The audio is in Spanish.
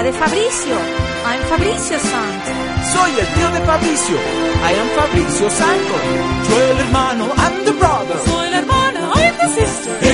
de Fabricio. I'm Fabricio Santos. Soy el tío de Fabricio. I am Fabricio Santos. Soy el hermano, I'm the brother. Soy la hermana, I'm the sister.